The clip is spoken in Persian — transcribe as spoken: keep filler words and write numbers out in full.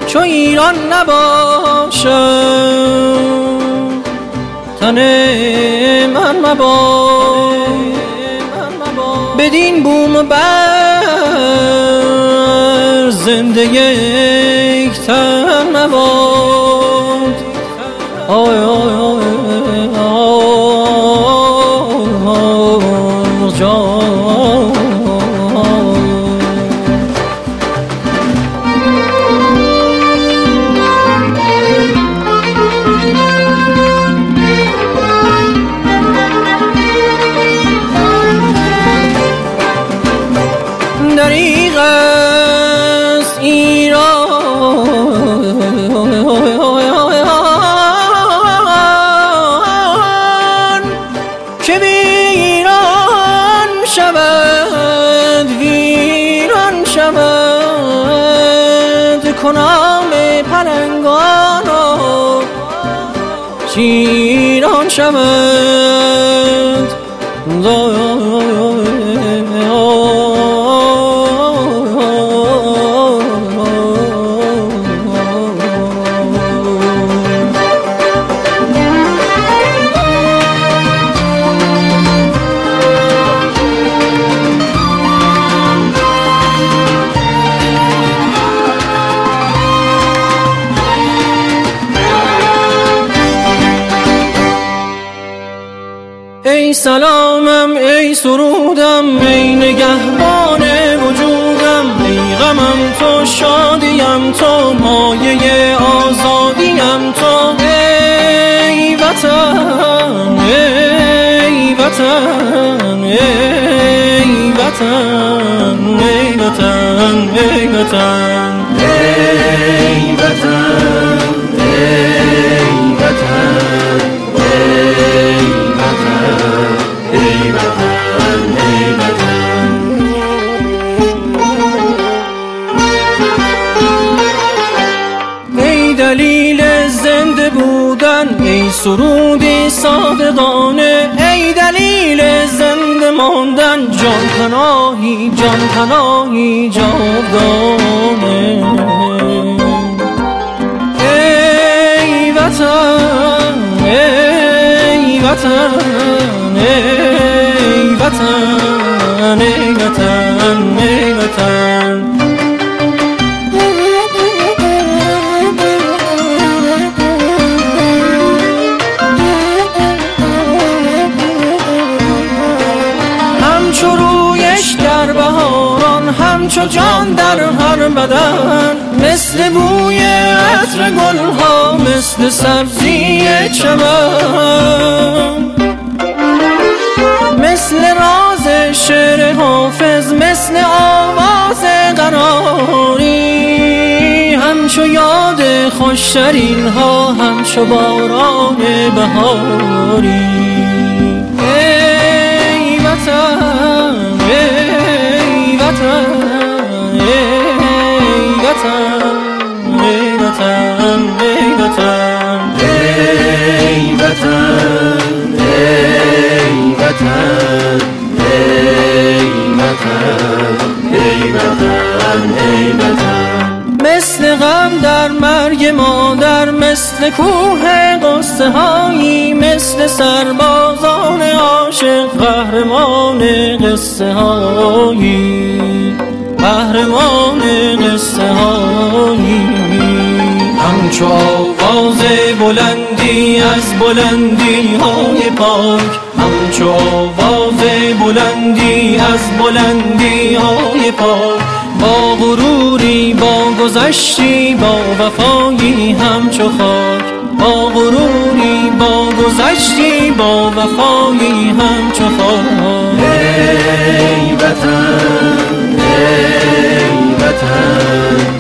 چو ایران نباشد تن من مباد بدین بوم و بر زنده یک تن مباد آی آی آی آی جان دریغ است ایران که ویران شود ویران شود کنام پلنگان و شیران شود ای سلامم ای سرودم ای نگهبان وجودم ای غمم تو شادیم تو مایه آزادیم تو ای وطن ای وطن ای وطن ای وطن ای وطن ای وطن ای وطن ای وطن ای وطن ای دلیل زنده بودن ای سرودی صادقانه ای دلیل زنده ماندن جان پناهی جان پناهی جاودانه ای وطن ای وطن ای وطن ای وطن ای وطن همچو رویش در بهاران همچو جان در هر بدن مثل بوی عطر گلها مثل سبزی چمن مثل راز شعر حافظ مثل آواز قراری همچو یاد خوشترین ها همچو باران بهاری ای وطن ای وطن ای وطن ای وطن ای وطن ای وطن ای وطن ای وطن ای وطن ای وطن مثل غم در مرگ مادر مثل کوه غصه هایی مثل سربازان عاشق قهرمان قصه هایی قهرمان قصه هایی همچو آواز بلندی از بلندی های پاک همچو آواز بلندی از بلندی های پاک با غروری با گذشتی با وفایی همچو خاک با غروری با گذشتی با وفایی همچو خاک ای وطن ای وطن